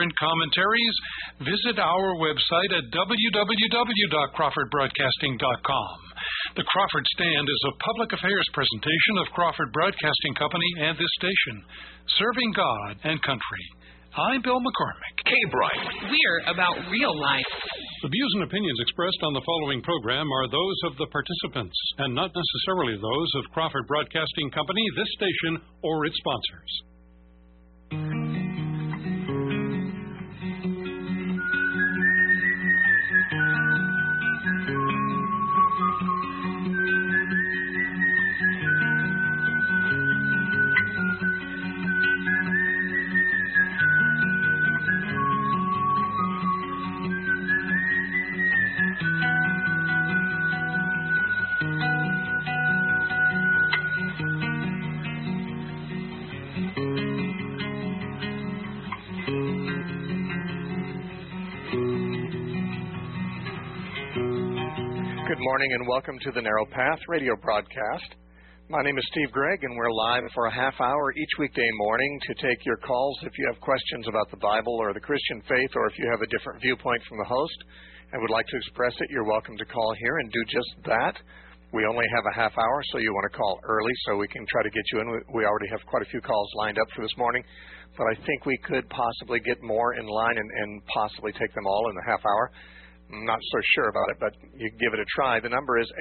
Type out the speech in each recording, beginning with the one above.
print commentaries, visit our website at www.crawfordbroadcasting.com. The Crawford Stand is a public affairs presentation of Crawford Broadcasting Company and this station, serving God and country. I'm Bill McCormick. K-Bright. We're about real life. The views and opinions expressed on the following program are those of the participants and not necessarily those of Crawford Broadcasting Company, this station, or its sponsors. Good morning and welcome to the Narrow Path radio broadcast. My name is Steve Gregg and we're live for a half hour each weekday morning to take your calls if you have questions about the Bible or the Christian faith, or if you have a different viewpoint from the host and would like to express it, you're welcome to call here and do just that. We only have a half hour, so you want to call early so we can try to get you in. We already have quite a few calls lined up for this morning, but I think we could possibly get more in line and possibly take them all in the half hour. I'm not so sure about it, but you can give it a try. The number is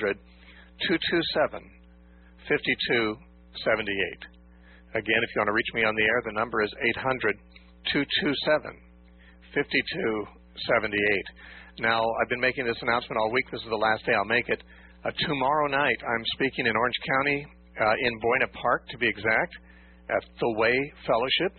800-227-5278. Again, if you want to reach me on the air, the number is 800-227-5278. Now, I've been making this announcement all week. This is the last day I'll make it. Tomorrow night, I'm speaking in Orange County, in Buena Park, to be exact, at the Way Fellowship.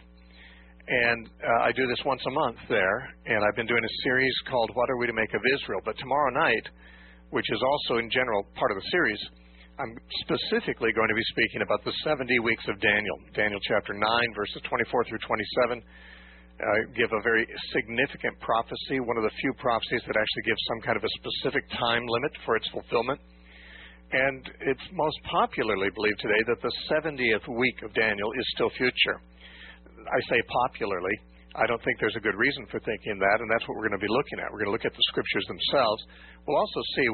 And I do this once a month there, and I've been doing a series called What Are We to Make of Israel? But tomorrow night, which is also in general part of the series, I'm specifically going to be speaking about the 70 weeks of Daniel. Daniel chapter 9, verses 24 through 27, give a very significant prophecy, one of the few prophecies that actually gives some kind of a specific time limit for its fulfillment. And it's most popularly believed today that the 70th week of Daniel is still future. I say popularly. I don't think there's a good reason for thinking that, and that's what we're going to be looking at. We're going to look at the scriptures themselves. We'll also see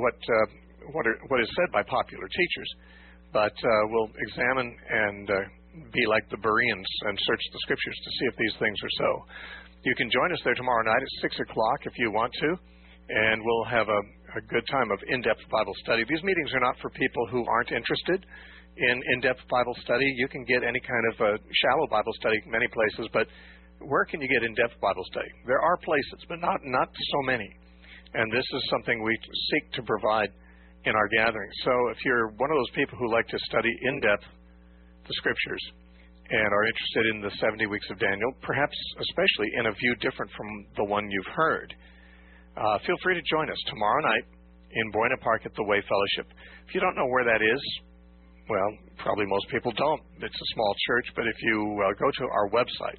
what is said by popular teachers, but we'll examine and be like the Bereans and search the scriptures to see if these things are so. You can join us there tomorrow night at 6 o'clock if you want to, and we'll have a good time of in-depth Bible study. These meetings are not for people who aren't interested in-depth Bible study. You can get any kind of shallow Bible study many places, but where can you get in-depth Bible study? There are places, but not so many. And this is something we seek to provide in our gatherings. So if you're one of those people who like to study in-depth the scriptures and are interested in the 70 weeks of Daniel, perhaps especially in a view different from the one you've heard, feel free to join us tomorrow night in Buena Park at the Way Fellowship. If you don't know where that is, well, probably most people don't. It's a small church, but if you go to our website,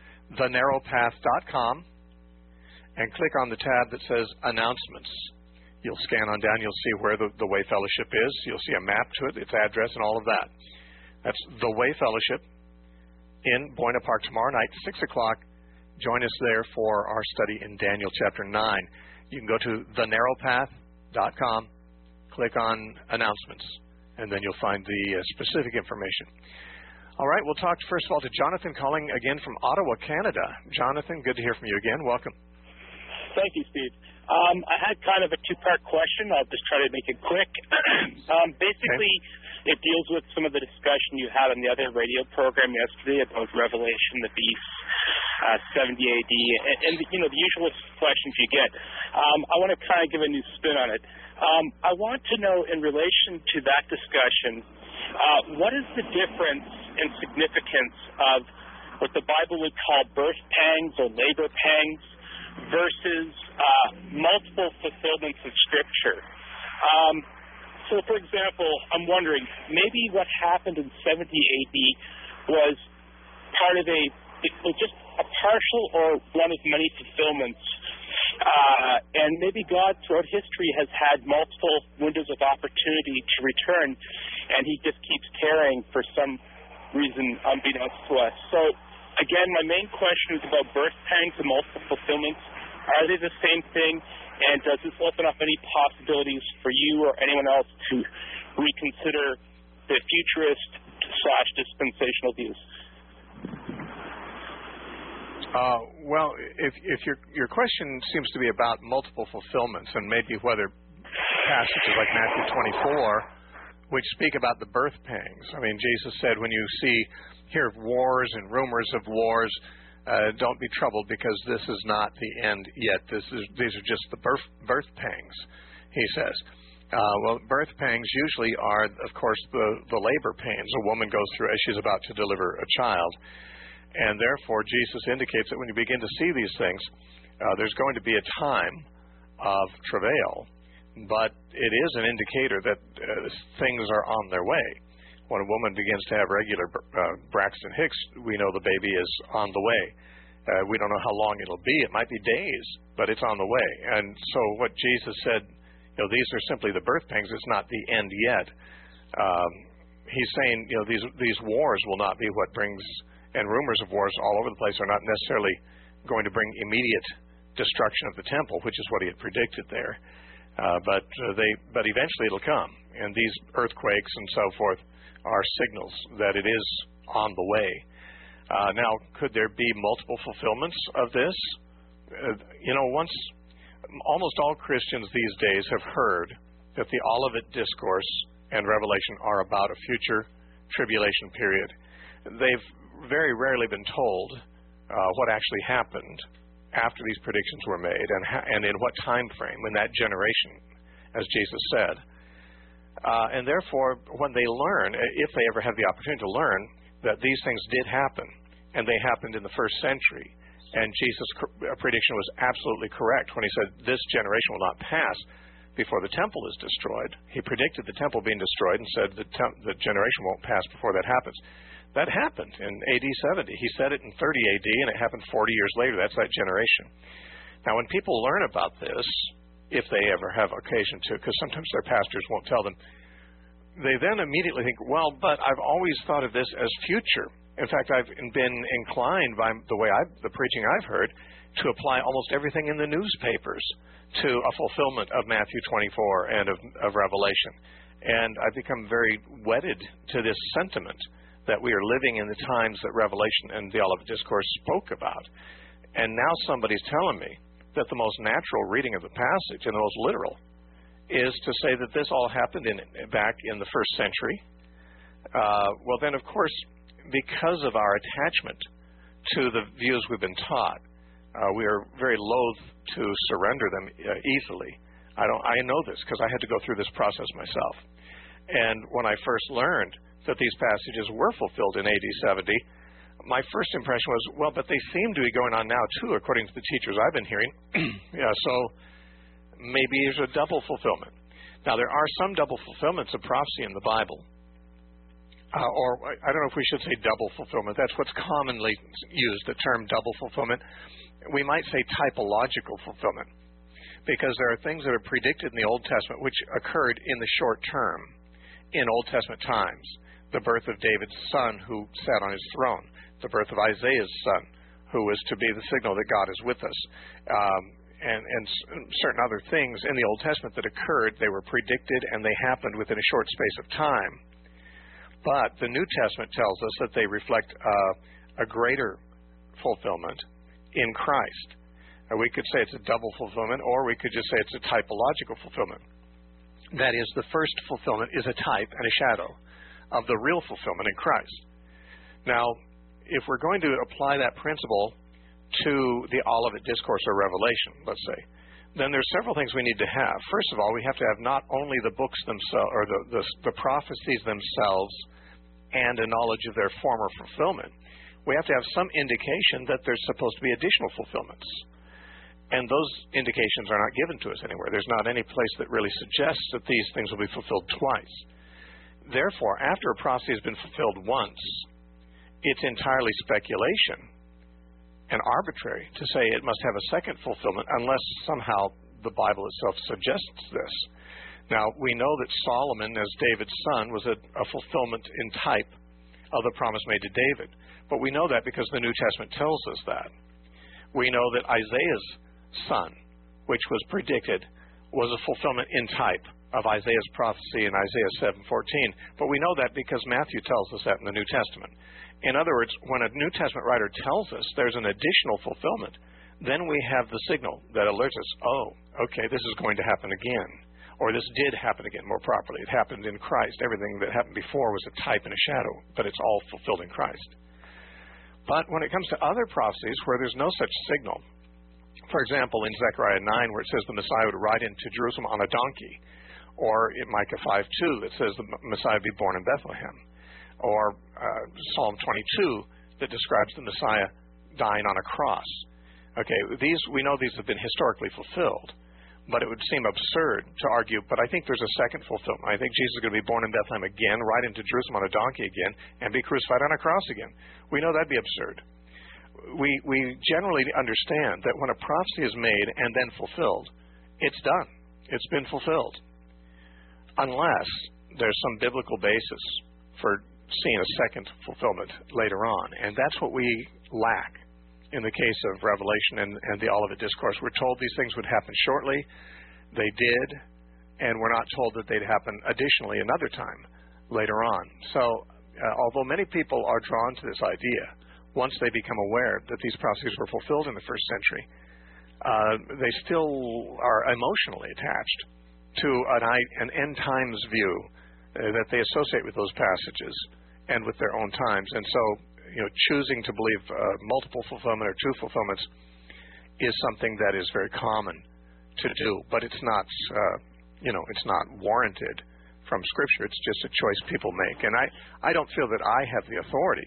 thenarrowpath.com, and click on the tab that says Announcements, you'll scan on down, you'll see where the Way Fellowship is. You'll see a map to it, its address, and all of that. That's the Way Fellowship in Buena Park tomorrow night, 6 o'clock. Join us there for our study in Daniel chapter 9. You can go to thenarrowpath.com, click on Announcements, and then you'll find the specific information. All right, we'll talk first of all to Jonathan calling again from Ottawa, Canada. Jonathan, good to hear from you again. Welcome. Thank you, Steve. I had kind of a two-part question. I'll just try to make it quick. Basically, it deals with some of the discussion you had on the other radio program yesterday about Revelation, the beast, 70 AD, and the usual questions you get. I want to kind of give a new spin on it. I want to know, in relation to that discussion, what is the difference in significance of what the Bible would call birth pangs or labor pangs versus multiple fulfillments of Scripture? So, for example, I'm wondering, maybe what happened in 70 AD was part of just a partial or one of many fulfillments. And maybe God, throughout history, has had multiple windows of opportunity to return, and he just keeps tarrying for some reason unbeknownst to us. So again, my main question is about birth pangs and multiple fulfillments. Are they the same thing? And does this open up any possibilities for you or anyone else to reconsider the futurist/dispensational views? Well, if your question seems to be about multiple fulfillments and maybe whether passages like Matthew 24, which speak about the birth pangs. I mean, Jesus said, when you hear of wars and rumors of wars, don't be troubled because this is not the end yet. These are just the birth pangs, he says. Well, birth pangs usually are, of course, the labor pains a woman goes through as she's about to deliver a child. And therefore, Jesus indicates that when you begin to see these things, there's going to be a time of travail. But it is an indicator that things are on their way. When a woman begins to have regular Braxton Hicks, we know the baby is on the way. We don't know how long it'll be. It might be days, but it's on the way. And so what Jesus said, these are simply the birth pangs. It's not the end yet. He's saying, these wars will not be what brings, and rumors of wars all over the place are not necessarily going to bring immediate destruction of the temple, which is what he had predicted there. But eventually it'll come, and these earthquakes and so forth are signals that it is on the way. Now, could there be multiple fulfillments of this? Almost all Christians these days have heard that the Olivet Discourse and Revelation are about a future tribulation period. They've very rarely been told what actually happened after these predictions were made and in what time frame in that generation, as Jesus said. And therefore, when they learn, if they ever have the opportunity to learn, that these things did happen, and they happened in the first century, and Jesus' prediction was absolutely correct when he said, this generation will not pass before the temple is destroyed. He predicted the temple being destroyed and said the generation won't pass before that happens. That happened in AD 70. He said it in 30 AD, and it happened 40 years later. That's that generation. Now, when people learn about this, if they ever have occasion to, because sometimes their pastors won't tell them, they then immediately think, well, but I've always thought of this as future. In fact, I've been inclined by the preaching I've heard to apply almost everything in the newspapers to a fulfillment of Matthew 24 and of Revelation. And I've become very wedded to this sentiment that we are living in the times that Revelation and the Olivet Discourse spoke about. And now somebody's telling me that the most natural reading of the passage and the most literal is to say that this all happened back in the first century. Well, then, of course, because of our attachment to the views we've been taught, we are very loath to surrender them easily. I know this because I had to go through this process myself. And when I first learned that these passages were fulfilled in AD 70, my first impression was, well, but they seem to be going on now, too, according to the teachers I've been hearing. So maybe there's a double fulfillment. Now, there are some double fulfillments of prophecy in the Bible. Or I don't know if we should say double fulfillment. That's what's commonly used, the term double fulfillment. We might say typological fulfillment, because there are things that are predicted in the Old Testament which occurred in the short term in Old Testament times. The birth of David's son who sat on his throne, the birth of Isaiah's son who was to be the signal that God is with us, and certain other things in the Old Testament that occurred. They were predicted and they happened within a short space of time. But the New Testament tells us that they reflect a greater fulfillment in Christ. We could say it's a double fulfillment, or we could just say it's a typological fulfillment. That is, the first fulfillment is a type and a shadow of the real fulfillment in Christ. Now, if we're going to apply that principle to the Olivet Discourse or Revelation, let's say, then there's several things we need to have. First of all, we have to have not only the books themselves, or the prophecies themselves, and a knowledge of their former fulfillment. We have to have some indication that there's supposed to be additional fulfillments. And those indications are not given to us anywhere. There's not any place that really suggests that these things will be fulfilled twice. Therefore, after a prophecy has been fulfilled once, it's entirely speculation and arbitrary to say it must have a second fulfillment unless somehow the Bible itself suggests this. Now, we know that Solomon, as David's son, was a fulfillment in type of the promise made to David. But we know that because the New Testament tells us that. We know that Isaiah's son, which was predicted, was a fulfillment in type of Isaiah's prophecy in Isaiah 7:14. But we know that because Matthew tells us that in the New Testament. In other words, when a New Testament writer tells us there's an additional fulfillment, then we have the signal that alerts us, oh, okay, this is going to happen again. Or this did happen again more properly. It happened in Christ. Everything that happened before was a type and a shadow, but it's all fulfilled in Christ. But when it comes to other prophecies where there's no such signal, for example, in Zechariah 9 where it says the Messiah would ride into Jerusalem on a donkey, or in Micah 5:2 that says the Messiah would be born in Bethlehem, or Psalm 22 that describes the Messiah dying on a cross. Okay, we know these have been historically fulfilled, but it would seem absurd to argue, but I think there's a second fulfillment. I think Jesus is going to be born in Bethlehem again, ride into Jerusalem on a donkey again, and be crucified on a cross again. We know that'd be absurd. We generally understand that when a prophecy is made and then fulfilled, it's done. It's been fulfilled. Unless there's some biblical basis for seeing a second fulfillment later on. And that's what we lack in the case of Revelation and the Olivet Discourse. We're told these things would happen shortly. They did. And we're not told that they'd happen additionally another time later on. So although many people are drawn to this idea, once they become aware that these prophecies were fulfilled in the first century, they still are emotionally attached to an end times view that they associate with those passages and with their own times. And so, choosing to believe multiple fulfillment or two fulfillments is something that is very common to do, but it's not, it's not warranted from Scripture. It's just a choice people make. And I don't feel that I have the authority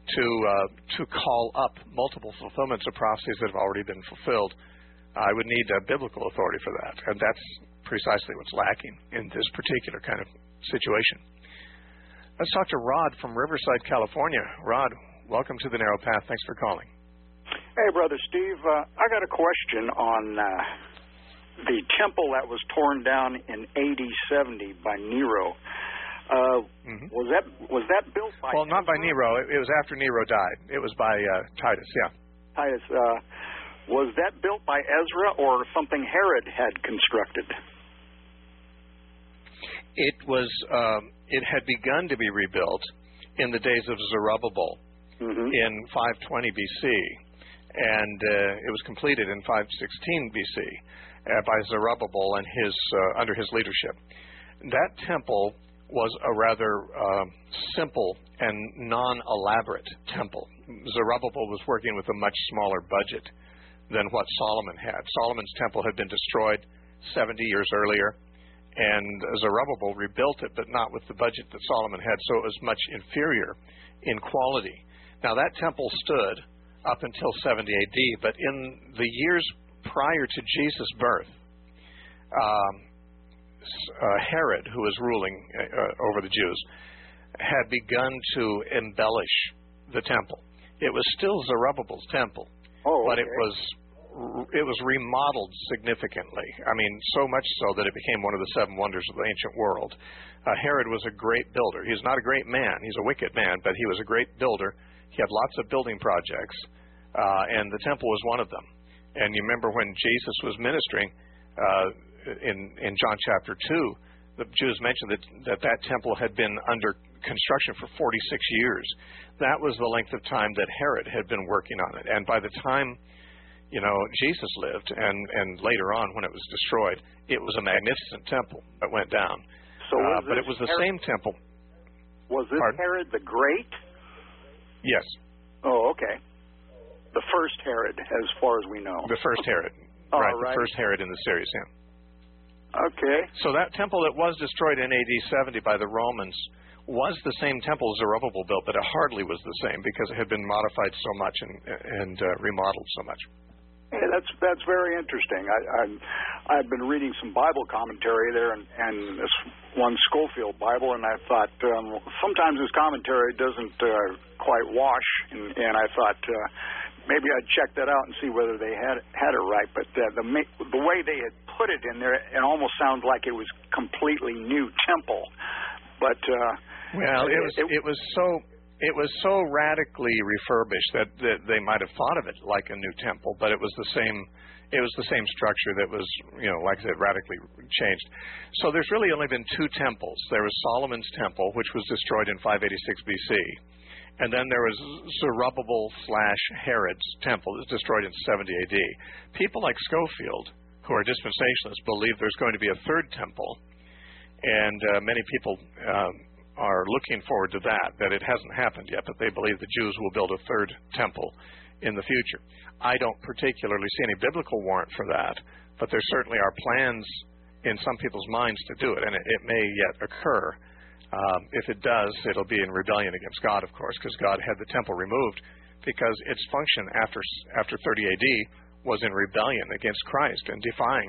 to call up multiple fulfillments of prophecies that have already been fulfilled. I would need a biblical authority for that, and that's precisely what's lacking in this particular kind of situation. Let's talk to Rod from Riverside, California. Rod, welcome to the Narrow Path. Thanks for calling. Hey, Brother Steve. I got a question on the temple that was torn down in AD 70 by Nero. Was that built by... Well, not by Nero. It was after Nero died. It was by Titus, yeah. Titus. Was that built by Ezra or something Herod had constructed? It was. It had begun to be rebuilt in the days of Zerubbabel in 520 BC, and it was completed in 516 BC by Zerubbabel and under his leadership. That temple was a rather simple and non-elaborate temple. Zerubbabel was working with a much smaller budget than what Solomon had. Solomon's temple had been destroyed 70 years earlier, and Zerubbabel rebuilt it, but not with the budget that Solomon had, so it was much inferior in quality. Now, that temple stood up until 70 AD, but in the years prior to Jesus' birth, Herod, who was ruling over the Jews, had begun to embellish the temple. It was still Zerubbabel's temple, but it was remodeled significantly. I mean, so much so that it became one of the seven wonders of the ancient world. Herod was a great builder. He's not a great man. He's a wicked man, but he was a great builder. He had lots of building projects, and the temple was one of them. And you remember when Jesus was ministering in John chapter 2, the Jews mentioned that temple had been under construction for 46 years. That was the length of time that Herod had been working on it. And by the time Jesus lived, and later on when it was destroyed, it was a magnificent temple that went down. So but it was the same temple. Was this Herod the Great? Yes. Oh, okay. The first Herod, as far as we know. The first Herod. Right, the first Herod in the series, yeah. Okay. So that temple that was destroyed in AD 70 by the Romans was the same temple Zerubbabel built, but it hardly was the same because it had been modified so much and remodeled so much. Hey, that's very interesting. I've been reading some Bible commentary there, and this one Schofield Bible, and I thought sometimes this commentary doesn't quite wash, and I thought maybe I'd check that out and see whether they had it right. But the way they had put it in there, it almost sounds like it was completely new temple. But well, it it was so radically refurbished that they might have thought of it like a new temple, but it was the same. It was the same structure that was, like I said, radically changed. So there's really only been two temples. There was Solomon's temple, which was destroyed in 586 BC, and then there was Zerubbabel/Herod's temple that was destroyed in 70 AD. People like Scofield, who are dispensationalists, believe there's going to be a third temple, and many people are looking forward to that it hasn't happened yet, but they believe the Jews will build a third temple in the future. I don't particularly see any biblical warrant for that, but there certainly are plans in some people's minds to do it, and it may yet occur. If it does, it'll be in rebellion against God, of course, because God had the temple removed because its function after 30 AD was in rebellion against Christ and defying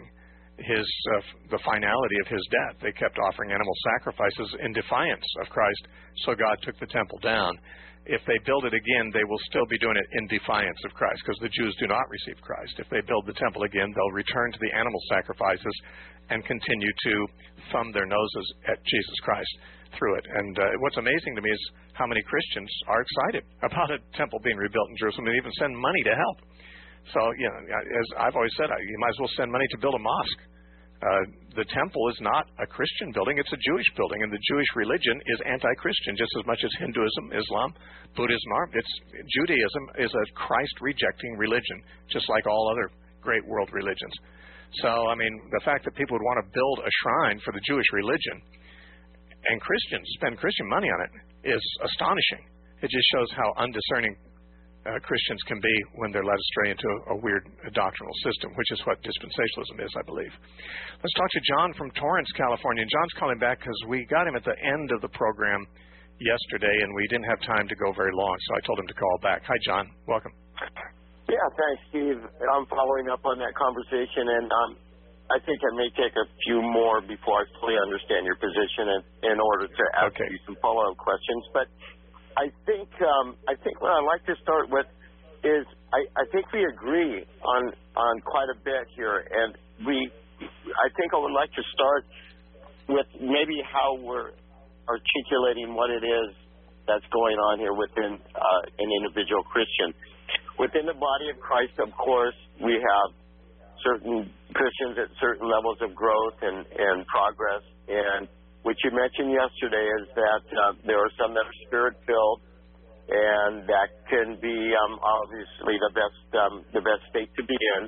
the finality of his death. They kept offering animal sacrifices in defiance of Christ, so God took the temple down. If they build it again, they will still be doing it in defiance of Christ, because the Jews do not receive Christ. If they build the temple again, they'll return to the animal sacrifices and continue to thumb their noses at Jesus Christ through it. And what's amazing to me is how many Christians are excited about a temple being rebuilt in Jerusalem and even send money to help. So, as I've always said, you might as well send money to build a mosque. The temple is not a Christian building, it's a Jewish building, and the Jewish religion is anti-Christian just as much as Hinduism, Islam, Buddhism are. Judaism is a Christ-rejecting religion, just like all other great world religions. So, the fact that people would want to build a shrine for the Jewish religion and Christians spend Christian money on it is astonishing. It just shows how undiscerning Christians can be when they're led astray into a weird doctrinal system, which is what dispensationalism is, I believe. Let's talk to John from Torrance, California. And John's calling back because we got him at the end of the program yesterday, and we didn't have time to go very long, so I told him to call back. Hi, John. Welcome. Yeah, thanks, Steve. I'm following up on that conversation, and I think I may take a few more before I fully understand your position in order to ask you some follow-up questions. But I think what I'd like to start with is I think we agree on quite a bit here, and I think I would like to start with maybe how we're articulating what it is that's going on here within an individual Christian. Within the body of Christ, of course, we have certain Christians at certain levels of growth and progress, and what you mentioned yesterday is that there are some that are Spirit-filled, and that can be obviously the best state to be in.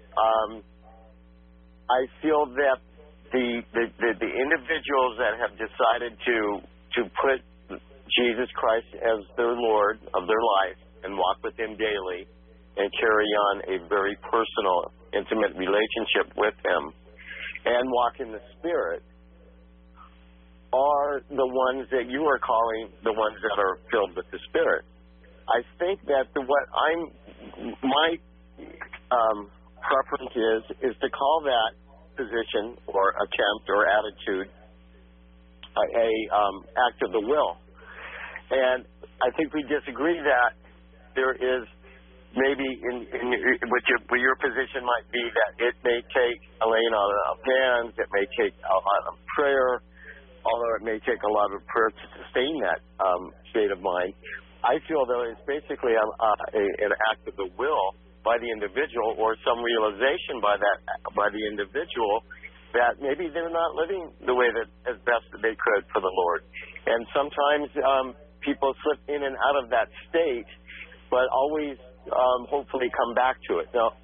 I feel that the individuals that have decided to put Jesus Christ as their Lord of their life and walk with Him daily and carry on a very personal, intimate relationship with Him and walk in the Spirit are the ones that you are calling the ones that are filled with the Spirit. I think that my preference is to call that position or attempt or attitude a act of the will. And I think we disagree that there is maybe what your position might be that it may take a laying on of hands, it may take a lot of prayer, although it may take a lot of prayer to sustain that state of mind. I feel that it's basically an act of the will by the individual, or some realization by the individual that maybe they're not living the way that as best that they could for the Lord. And sometimes people slip in and out of that state, but always hopefully come back to it. Now,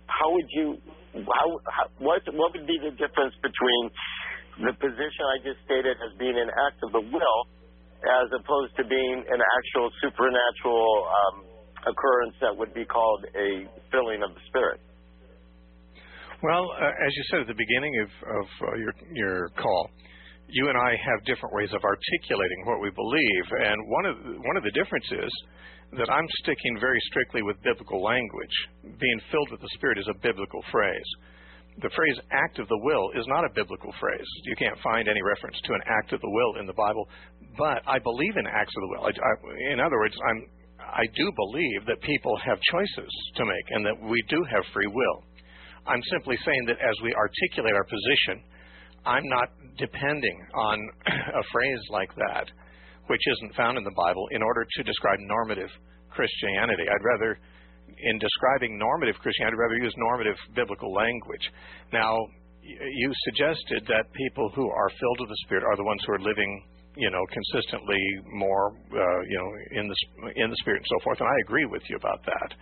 what would be the difference between the position I just stated as being an act of the will as opposed to being an actual supernatural occurrence that would be called a filling of the Spirit? Well, as you said at the beginning of your call, you and I have different ways of articulating what we believe, and one of the differences is that I'm sticking very strictly with biblical language. Being filled with the Spirit is a biblical phrase. The phrase act of the will is not a biblical phrase. You can't find any reference to an act of the will in the Bible, but I believe in acts of the will. In other words, I do believe that people have choices to make and that we do have free will. I'm simply saying that as we articulate our position, I'm not depending on a phrase like that, which isn't found in the Bible, in order to describe normative Christianity. In describing normative Christianity, I'd rather use normative biblical language. Now, you suggested that people who are filled with the Spirit are the ones who are living, consistently more, in the Spirit and so forth, and I agree with you about that.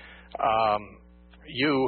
You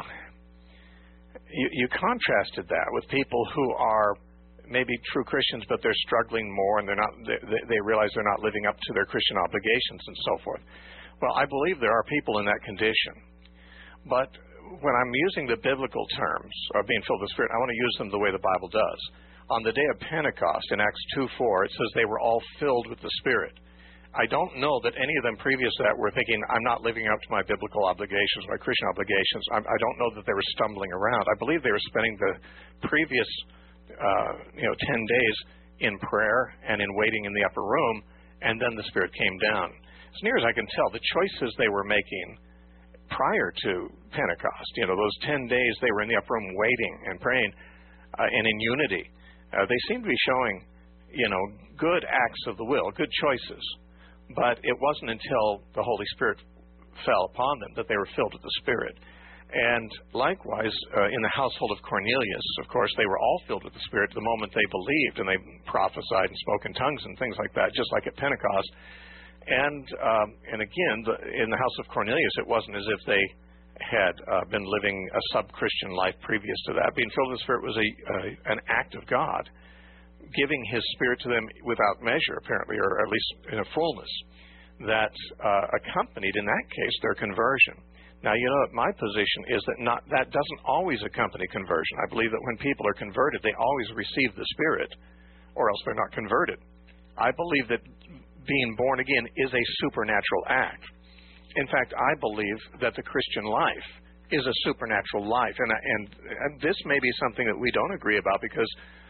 contrasted that with people who are maybe true Christians, but they're struggling more, and they realize they're not living up to their Christian obligations and so forth. Well, I believe there are people in that condition, but when I'm using the biblical terms of being filled with the Spirit, I want to use them the way the Bible does. On the day of Pentecost, in Acts 2:4, it says they were all filled with the Spirit. I don't know that any of them previous to that were thinking, I'm not living up to my biblical obligations, my Christian obligations. I don't know that they were stumbling around. I believe they were spending the previous 10 days in prayer and in waiting in the upper room, and then the Spirit came down. As near as I can tell, the choices they were making prior to Pentecost, those 10 days they were in the upper room waiting and praying and in unity, they seemed to be showing, good acts of the will, good choices. But it wasn't until the Holy Spirit fell upon them that they were filled with the Spirit. And likewise, in the household of Cornelius, of course, they were all filled with the Spirit the moment they believed, and they prophesied and spoke in tongues and things like that, just like at Pentecost. And again, in the house of Cornelius, it wasn't as if they had been living a sub-Christian life previous to that. Being filled with the Spirit was an act of God, giving His Spirit to them without measure, apparently, or at least in a fullness, that accompanied, in that case, their conversion. Now, my position is that that doesn't always accompany conversion. I believe that when people are converted, they always receive the Spirit, or else they're not converted. I believe that being born again is a supernatural act. In fact, I believe that the Christian life is a supernatural life. And this may be something that we don't agree about, because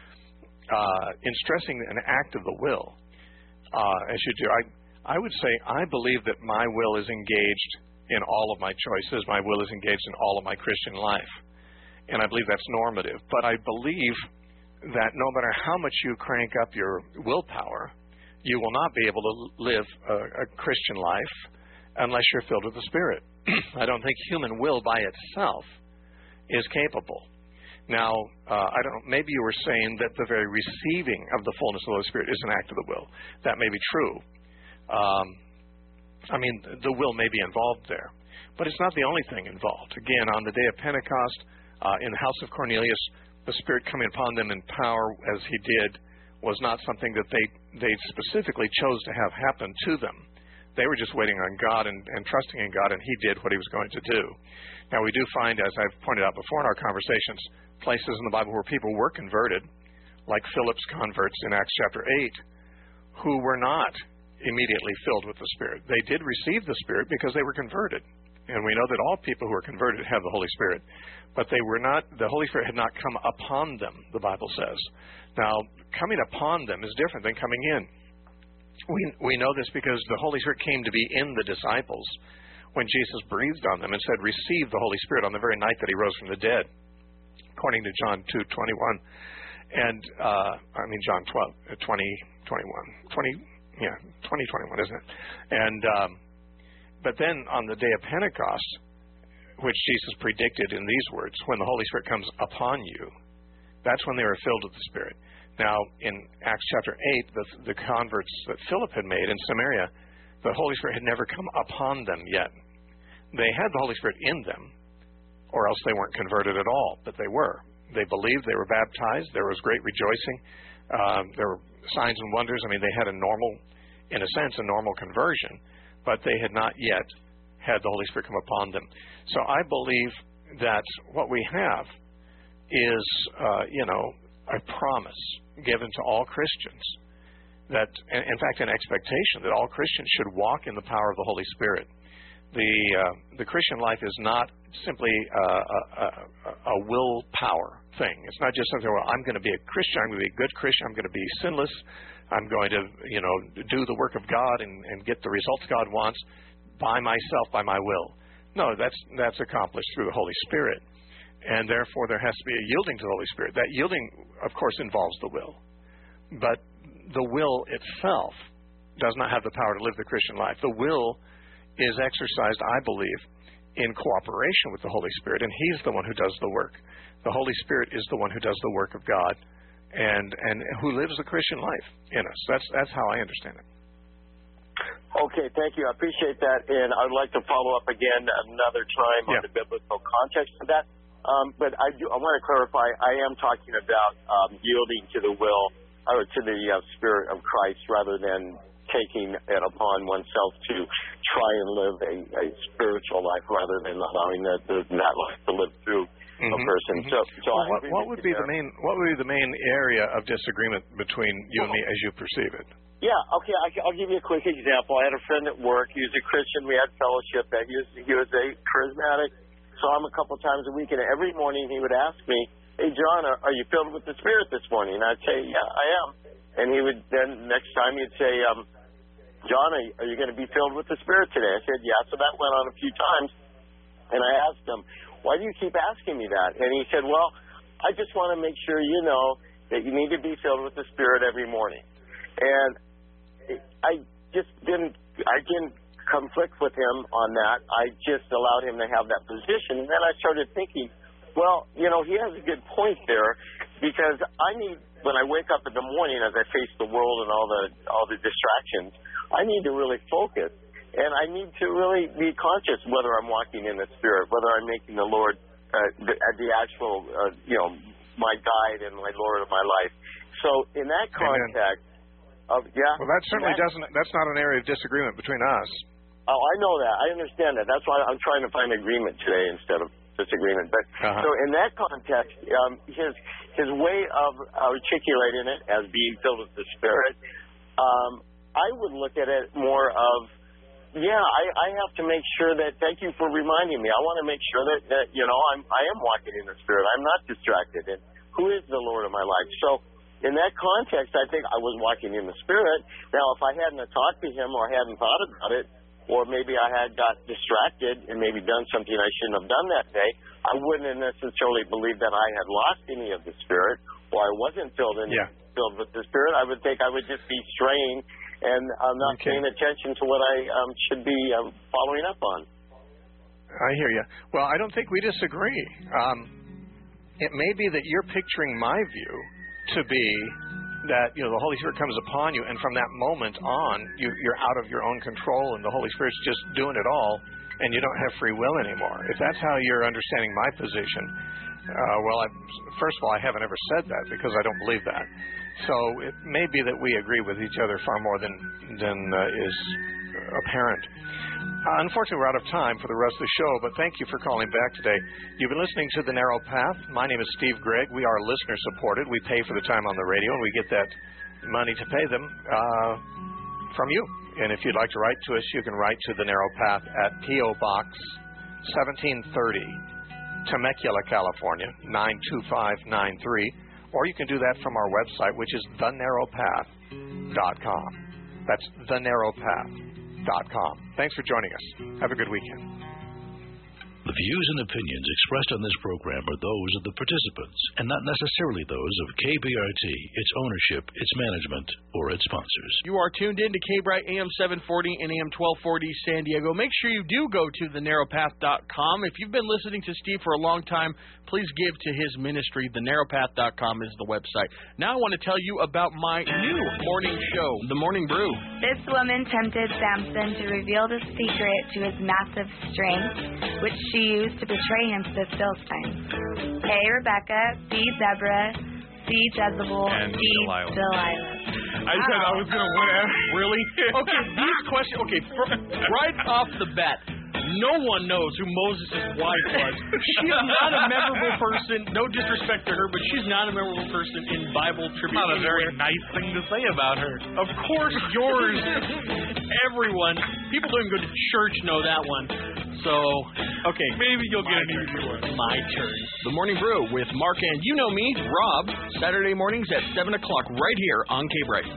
in stressing an act of the will, as you do, I would say I believe that my will is engaged in all of my choices. My will is engaged in all of my Christian life. And I believe that's normative. But I believe that no matter how much you crank up your willpower, you will not be able to live a Christian life unless you're filled with the Spirit. I don't think human will by itself is capable. Now, I don't know, maybe you were saying that the very receiving of the fullness of the Holy Spirit is an act of the will. That may be true. The will may be involved there. But it's not the only thing involved. Again, on the day of Pentecost, in the house of Cornelius, the Spirit coming upon them in power as He did was not something that they specifically chose to have happen to them. They were just waiting on God and trusting in God, and He did what He was going to do. Now, we do find, as I've pointed out before in our conversations, places in the Bible where people were converted, like Philip's converts in Acts chapter 8, who were not immediately filled with the Spirit. They did receive the Spirit because they were converted. And we know that all people who are converted have the Holy Spirit. But the Holy Spirit had not come upon them, the Bible says. Now, coming upon them is different than coming in. We know this because the Holy Spirit came to be in the disciples when Jesus breathed on them and said, receive the Holy Spirit on the very night that He rose from the dead, according to John 2:21. And, John 12, 20:21, isn't it? And, but then on the day of Pentecost, which Jesus predicted in these words, when the Holy Spirit comes upon you, that's when they were filled with the Spirit. Now, in Acts chapter 8, the converts that Philip had made in Samaria, the Holy Spirit had never come upon them yet. They had the Holy Spirit in them, or else they weren't converted at all, but they were. They believed, they were baptized, there was great rejoicing, there were signs and wonders. They had a normal conversion, but they had not yet had the Holy Spirit come upon them. So I believe that what we have is, a promise given to all Christians, that, in fact, an expectation that all Christians should walk in the power of the Holy Spirit. The Christian life is not simply a willpower thing. It's not just something where I'm going to be a Christian, I'm going to be a good Christian, I'm going to be sinless, I'm going to, do the work of God and get the results God wants by myself, by my will. No, that's accomplished through the Holy Spirit. And therefore, there has to be a yielding to the Holy Spirit. That yielding, of course, involves the will. But the will itself does not have the power to live the Christian life. The will is exercised, I believe, in cooperation with the Holy Spirit, and He's the one who does the work. The Holy Spirit is the one who does the work of God, and who lives the Christian life in us. That's how I understand it. Okay, thank you. I appreciate that, and I'd like to follow up again another time on the biblical context of that. But I want to clarify. I am talking about yielding to the will or to the Spirit of Christ rather than taking it upon oneself to try and live a spiritual life rather than allowing that life to live through a person. So what would be the main area of disagreement between you and me as you perceive it? Yeah, okay, I'll give you a quick example. I had a friend at work. He was a Christian. We had fellowship. He was a charismatic. Saw him a couple times a week, and every morning he would ask me, "Hey, John, are you filled with the Spirit this morning?" And I'd say, "Yeah, I am." And he would then, next time he'd say, "John, are you going to be filled with the Spirit today?" I said, "Yeah." So that went on a few times. And I asked him, "Why do you keep asking me that?" And he said, "Well, I just want to make sure you know that you need to be filled with the Spirit every morning." And I didn't conflict with him on that. I just allowed him to have that position. And then I started thinking, well, he has a good point there, because when I wake up in the morning, as I face the world and all the distractions, I need to really focus. And I need to really be conscious whether I'm walking in the Spirit, whether I'm making the Lord the actual, my guide and my Lord of my life. So in that context, well, that certainly that's not an area of disagreement between us. Oh, I know that. I understand that. That's why I'm trying to find agreement today instead of disagreement. But so in that context, his way of articulating it as being filled with the Spirit, I would look at it more of, I have to make sure that. Thank you for reminding me. I want to make sure that I am walking in the Spirit. I'm not distracted. And who is the Lord of my life? So in that context, I think I was walking in the Spirit. Now, if I hadn't talked to him or hadn't thought about it, or maybe I had got distracted and maybe done something I shouldn't have done that day, I wouldn't necessarily believe that I had lost any of the Spirit, or I wasn't filled with the Spirit. I would think I would just be straying and not paying attention to what I should be following up on. I hear you. Well, I don't think we disagree. It may be that you're picturing my view to be that the Holy Spirit comes upon you, and from that moment on, you're out of your own control, and the Holy Spirit's just doing it all, and you don't have free will anymore. If that's how you're understanding my position, first of all, I haven't ever said that, because I don't believe that. So it may be that we agree with each other far more than is apparent. Unfortunately, we're out of time for the rest of the show, but thank you for calling back today. You've been listening to The Narrow Path. My name is Steve Gregg. We are listener-supported. We pay for the time on the radio, and we get that money to pay them from you. And if you'd like to write to us, you can write to The Narrow Path at P.O. Box 1730, Temecula, California, 92593. Or you can do that from our website, which is thenarrowpath.com. That's thenarrowpath.com. Thanks for joining us. Have a good weekend. The views and opinions expressed on this program are those of the participants and not necessarily those of KBRT, its ownership, its management, or its sponsors. You are tuned in to K-Bright AM 740 and AM 1240 San Diego. Make sure you do go to thenarrowpath.com. If you've been listening to Steve for a long time, please give to his ministry. Thenarrowpath.com is the website. Now I want to tell you about my new morning show, The Morning Brew. This woman tempted Samson to reveal the secret to his massive strength, which she used to betray him to the Philistines. A, Rebecca. B, Deborah. C, Jezebel. And D, Delilah. I said I was going to win. Really? Okay, these questions. Okay, right off the bat, no one knows who Moses' wife was. She's not a memorable person. No disrespect to her, but she's not a memorable person in Bible trivia. Not a very nice thing to say about her. Of course, yours. Everyone. People don't even go to church know that one. So, okay. Maybe you'll get an easy one. My turn. The Morning Brew with Mark and you know me, Rob. Saturday mornings at 7 o'clock right here on K-Bright.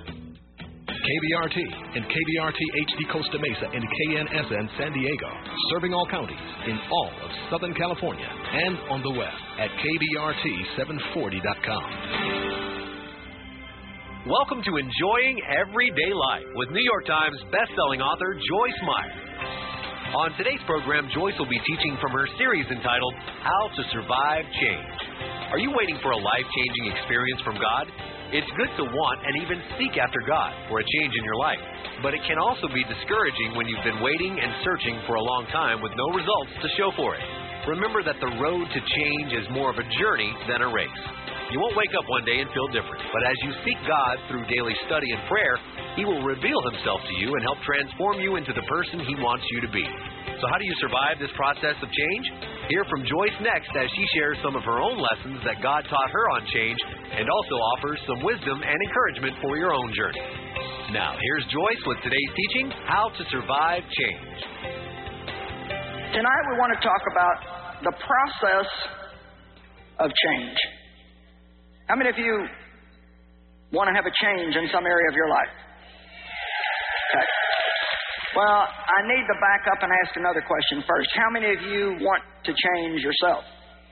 KBRT and KBRT HD Costa Mesa and KNSN San Diego, serving all counties in all of Southern California and on the web at KBRT740.com. Welcome to Enjoying Everyday Life with New York Times best-selling author Joyce Meyer. On today's program, Joyce will be teaching from her series entitled How to Survive Change. Are you waiting for a life-changing experience from God? It's good to want and even seek after God for a change in your life. But it can also be discouraging when you've been waiting and searching for a long time with no results to show for it. Remember that the road to change is more of a journey than a race. You won't wake up one day and feel different, but as you seek God through daily study and prayer, He will reveal Himself to you and help transform you into the person He wants you to be. So how do you survive this process of change? Hear from Joyce next as she shares some of her own lessons that God taught her on change and also offers some wisdom and encouragement for your own journey. Now, here's Joyce with today's teaching, How to Survive Change. Tonight we want to talk about the process of change. How many of you want to have a change in some area of your life? Okay. Well, I need to back up and ask another question first. How many of you want to change yourself?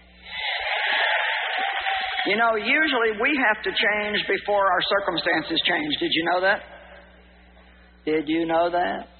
You know, usually we have to change before our circumstances change. Did you know that? Did you know that?